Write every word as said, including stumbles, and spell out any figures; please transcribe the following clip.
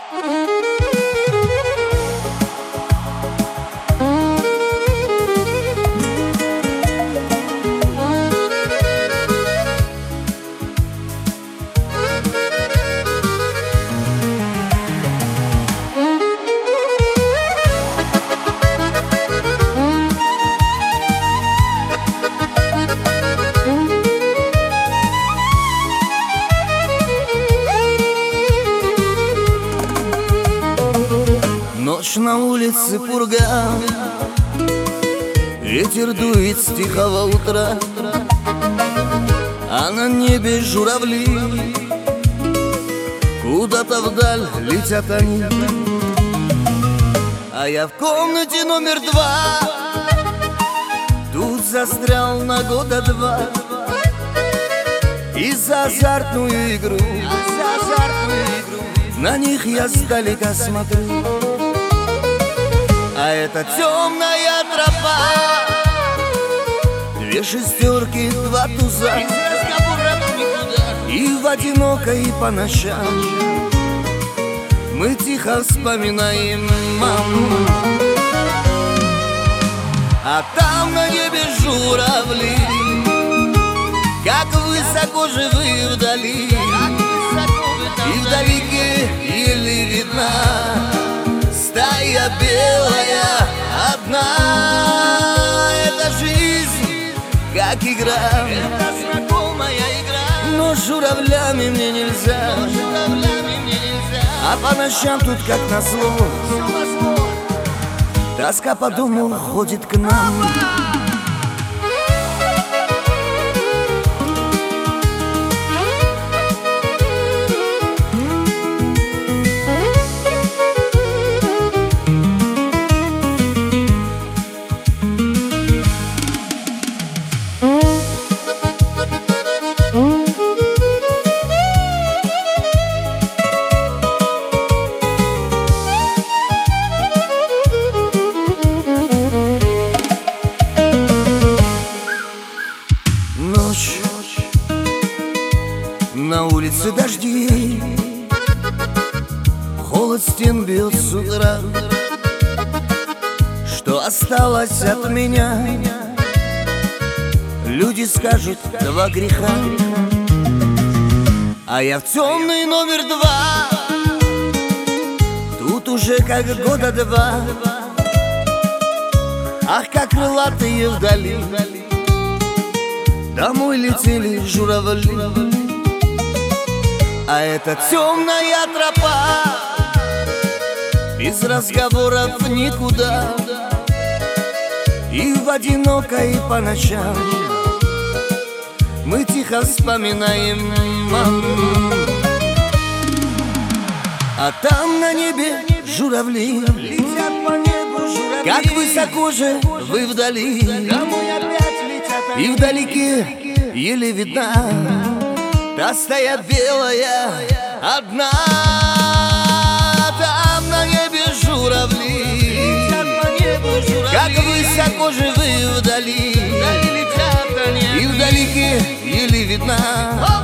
Ночь на улице пурга, ветер дует с тихого утра, а на небе журавли куда-то вдаль летят они. А я в комнате номер два, тут застрял на года два. И за азартную игру, на них я сдалека смотрю. А это темная тропа, две шестерки, два туза, и в одинокой по ночам мы тихо вспоминаем маму. А там на небе журавли, как высоко же вы вдали, и вдалеке еле видна стая белая одна. Это жизнь, как игра, это знакомая игра. Но с журавлями мне нельзя, но журавлями мне нельзя. А по ночам тут как назло тоска по дому ходит к нам. Ночь, на улице дожди, холод стен бьет с утра. Что осталось от меня, люди скажут, два греха. А я в темный номер два, тут уже как года два. Ах, как крылатые вдали домой летели журавли. А это темная тропа, без разговоров никуда, и в одинокой по ночам мы тихо вспоминаем маму. А там на небе журавли летят по небу журавли, как высоко же вы вдали, домой опять летят они. И вдалеке еле видна та стая белая одна. Там на небе журавли летят по небу журавли, как высоко же вы вдали, и вдалеке еле видна